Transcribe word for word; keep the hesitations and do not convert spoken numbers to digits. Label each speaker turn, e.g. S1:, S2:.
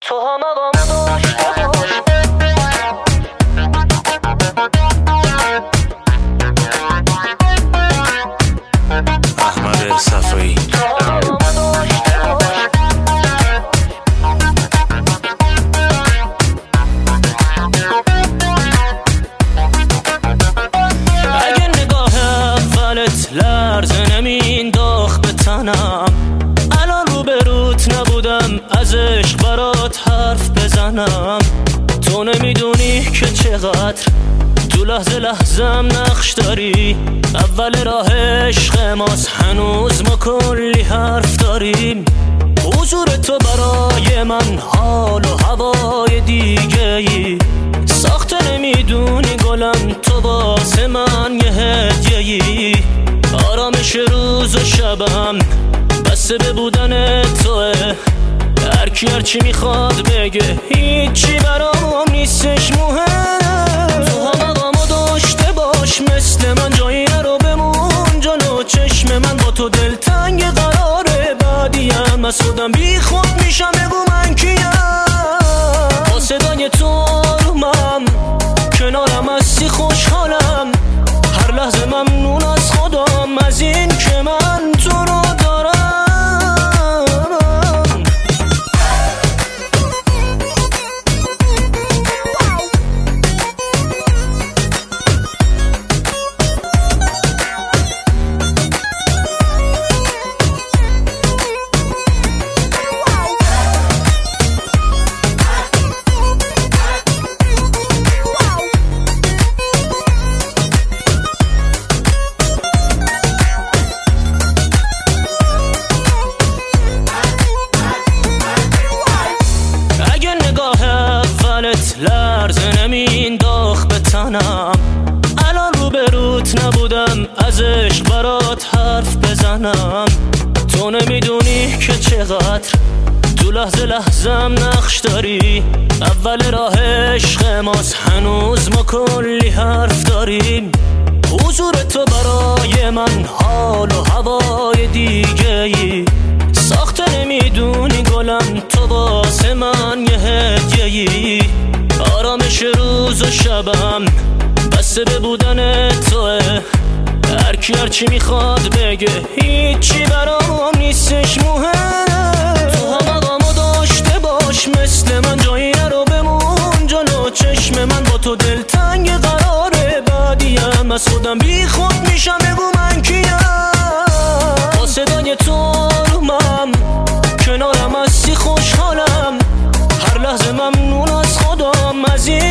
S1: تو هم آقامو داشته باش.
S2: احمد صفایی.
S1: اگه نگاه اولت لرزه نمینداخت به تنم، الان روبروت نبودم از عشق برات حرف بزنم. تو نمیدونی که چقدر تو لحظه لحظم نقش داری. اول راه عشق ماست، هنوز ما کلی حرف داریم. حضور تو برای من حال و هوای دیگه ای ساخته، نمیدونی گلم تو واسه من یه هدیه‌ای. آرامش روز و شبم بسته به بودن توه، هر کی هر چی میخواد بگه هیچی برام نیستش مهم. تو هم آقامو داشته باش، مثل من جایی نرو بمون جلو چشم من. با تو دلتنگ قراره، بعدیم از خودم بی خود میشم، بگو من کیم. با صدای تو آرومم، کنارم هستی خوشحالم، هر لحظه ممنون از خودم از این که من تو رو دارم. لرزه نمینداخت به تنم، الان روبروت نبودم از عشق برات حرف بزنم. تو نمیدونی که چقدر تو لحظه لحظم نقش داری. اول راه عشق ماست، هنوز ما کلی حرف داریم. حضور تو برای من حال و هوای دیگه ای ساخته، نمیدونی گلم تو واسه من یه هدیه‌ای. آرامش روز و شبم بسته به بودن توه، هر کی هر چی میخواد بگه هیچی برام نیستش مهم. تو هم آقامو داشته باش، مثل من جایی نرو بمون جلو چشم من. با تو دلتنگ قراره، بعدیم از خودم بی خود میشم، بگو من کیم. با صدای تو آرومم، کنارم هستی خوشحالم، هر لحظه ممنون از خودم از این